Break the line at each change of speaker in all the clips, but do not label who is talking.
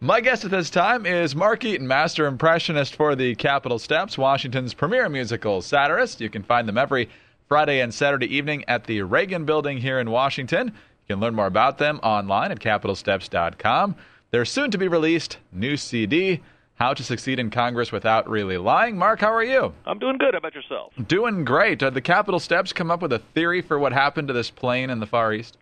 My guest at this time is Mark Eaton, master impressionist for the Capitol Steps, Washington's premier musical satirist. You can find them every Friday and Saturday evening at the Reagan Building here in Washington. You can learn more about them online at capitolsteps.com. Their soon-to-be-released new CD, How to Succeed in Congress Without Really Lying. Mark, how are you?
I'm doing good. How about yourself?
Doing great. Did the Capitol Steps come up with a theory for what happened to this plane in the Far East?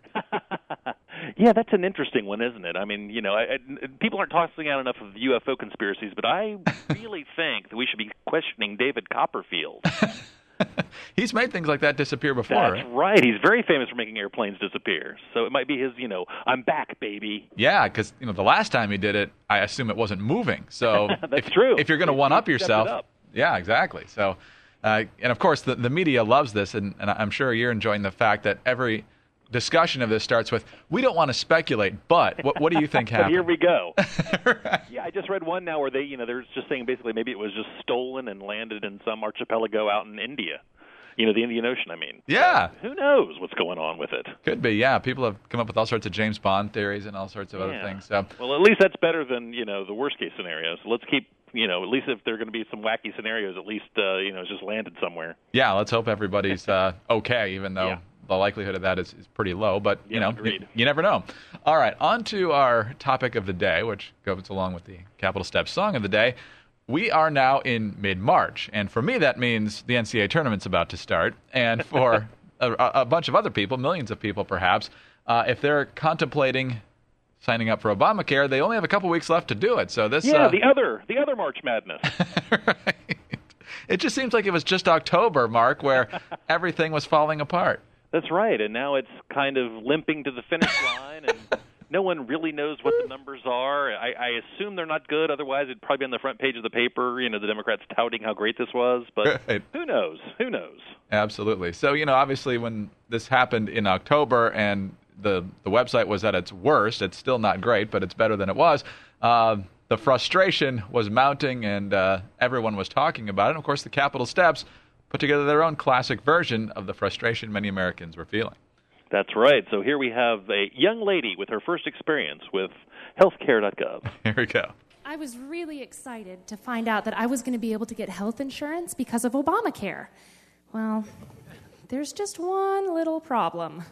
Yeah, that's an interesting one, isn't it? I mean, people aren't tossing out enough of UFO conspiracies, but I really think that we should be questioning David Copperfield.
He's made things like that disappear before,
That's right. He's very famous for making airplanes disappear. So it might be his, I'm back, baby.
Yeah, because the last time he did it, I assume it wasn't moving. So
that's true.
If you're going to one-up yourself. Yeah, exactly. So, and of course, the media loves this, and I'm sure you're enjoying the fact that every discussion of this starts with, we don't want to speculate, but what do you think happened?
But here we go.
Right.
Yeah, I just read one now where they're just saying basically maybe it was just stolen and landed in some archipelago out in India. The Indian Ocean, I mean.
Yeah.
Who knows what's going on with it?
Could be, yeah. People have come up with all sorts of James Bond theories and all sorts of other things. So.
Well, at least that's better than, the worst-case scenario. So let's keep, at least if there are going to be some wacky scenarios, at least, it's just landed somewhere.
Yeah, let's hope everybody's okay, even though the likelihood of that is pretty low. But, you never know. All right, on to our topic of the day, which goes along with the Capitol Steps song of the day. We are now in mid-March, and for me that means the NCAA tournament's about to start, and for a bunch of other people, millions of people perhaps, if they're contemplating signing up for Obamacare, they only have a couple weeks left to do it. So this,
the other March Madness.
Right. It just seems like it was just October, Mark, where everything was falling apart.
That's right, and now it's kind of limping to the finish line, and no one really knows what the numbers are. I assume they're not good. Otherwise, it'd probably be on the front page of the paper, the Democrats touting how great this was. But
right.
Who knows? Who knows?
Absolutely. So, obviously when this happened in October and the website was at its worst, it's still not great, but it's better than it was. The frustration was mounting, and everyone was talking about it. And, of course, the Capitol Steps put together their own classic version of the frustration many Americans were feeling.
That's right. So here we have a young lady with her first experience with healthcare.gov.
Here we go.
I was really excited to find out that I was going to be able to get health insurance because of Obamacare. Well, there's just one little problem.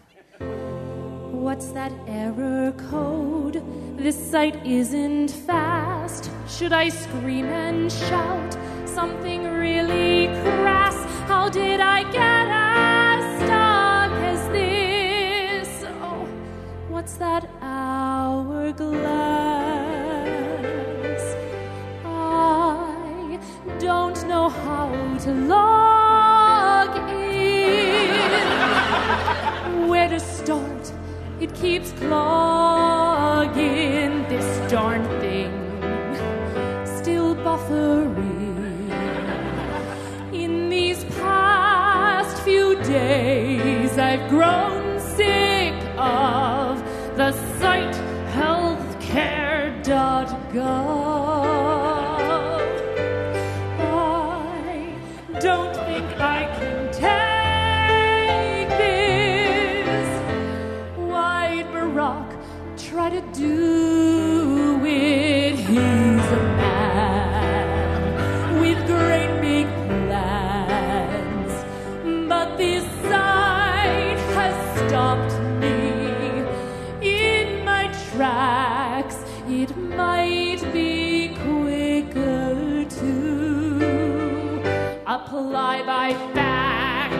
What's that error code? This site isn't fast. Should I scream and shout something really crass? How did I get as stuck as this? Oh, what's that hourglass? I don't know how to log in. Where to start? It keeps clogging. This darn thing still buffering. In these past few days, I've grown sick of the site healthcare.gov. I don't think I can take this. Why'd Barack try to do it? He's a man with great big plans, but this site has stopped me in my tracks. It might be quicker to apply by fax.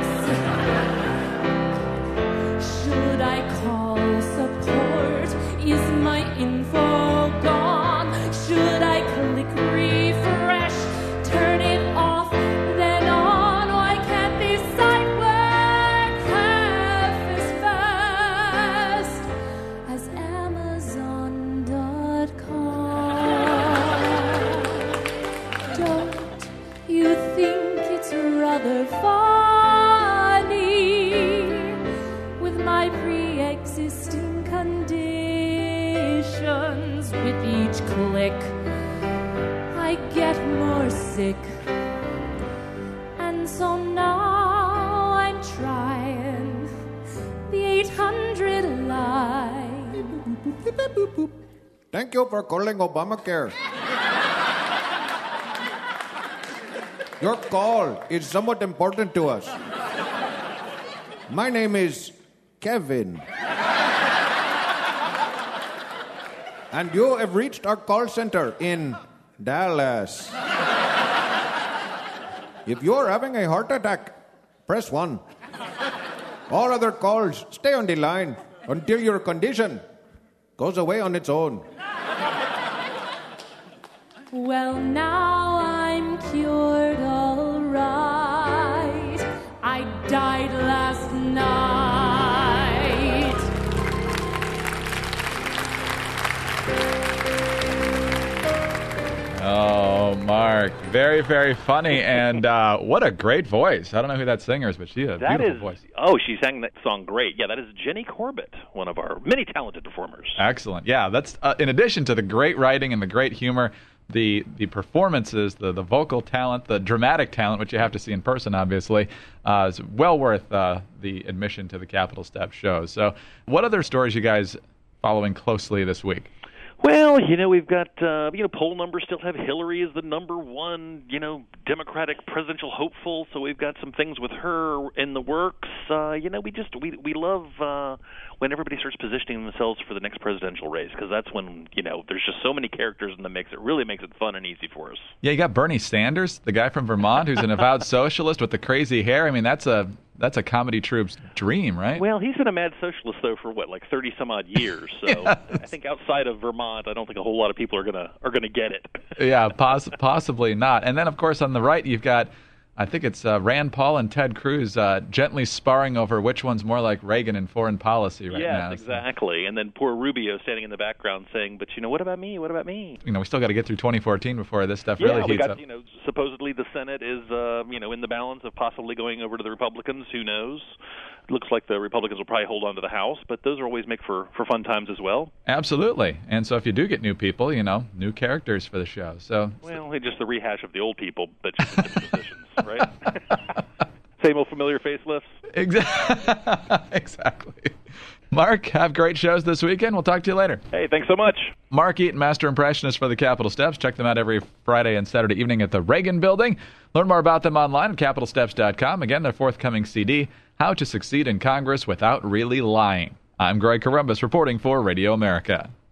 Should I call support? Is my info gone? Should I click refresh? Turn it off, then on? Why can't this site work half as fast as Amazon.com? Don't you think it's rather funny with my pre-existing conditions? With each click, I get more sick. And so now I'm trying the 800 line.
Thank you for calling Obamacare. Your call is somewhat important to us. My name is Kevin. And you have reached our call center in Dallas. If you're having a heart attack, press 1. All other calls, stay on the line until your condition goes away on its own.
Well, now I'm cured, all right. I died last night.
Oh, Mark. Very, very funny. And what a great voice. I don't know who that singer is, but she has a beautiful voice.
Oh, she sang that song great. Yeah, that is Jenny Corbett, one of our many talented performers.
Excellent. Yeah, that's in addition to the great writing and the great humor, the performances, the vocal talent, the dramatic talent, which you have to see in person, obviously, is well worth the admission to the Capitol Steps show. So what other stories you guys following closely this week?
Well, we've got, poll numbers still have Hillary as the number one, Democratic presidential hopeful. So we've got some things with her in the works. We love when everybody starts positioning themselves for the next presidential race, because that's when, there's just so many characters in the mix. It really makes it fun and easy for us.
Yeah, you got Bernie Sanders, the guy from Vermont who's an avowed socialist with the crazy hair. I mean, that's a comedy troupe's dream, right?
Well, he's been a mad socialist, though, for 30 some odd years. So yes. I think outside of Vermont, I don't think a whole lot of people are gonna get it.
Yeah, possibly not. And then, of course, on the right, you've got, I think it's Rand Paul and Ted Cruz gently sparring over which one's more like Reagan in foreign policy right now.
Yes, exactly. And then poor Rubio standing in the background saying, but, what about me? What about me?
We still got to get through 2014 before this stuff really heats up.
Supposedly the Senate is, in the balance of possibly going over to the Republicans. Who knows? Looks like the Republicans will probably hold on to the House, but those are always make for fun times as well.
Absolutely. And so if you do get new people, new characters for the show. So
just the rehash of the old people, but just in different positions. Right? Same old familiar facelifts.
Exactly. Mark, have great shows this weekend. We'll talk to you later.
Hey, thanks so much.
Mark Eaton, Master Impressionist for the Capitol Steps. Check them out every Friday and Saturday evening at the Reagan Building. Learn more about them online at CapitolSteps.com. Again, their forthcoming CD, How to Succeed in Congress Without Really Lying. I'm Greg Corombos reporting for Radio America.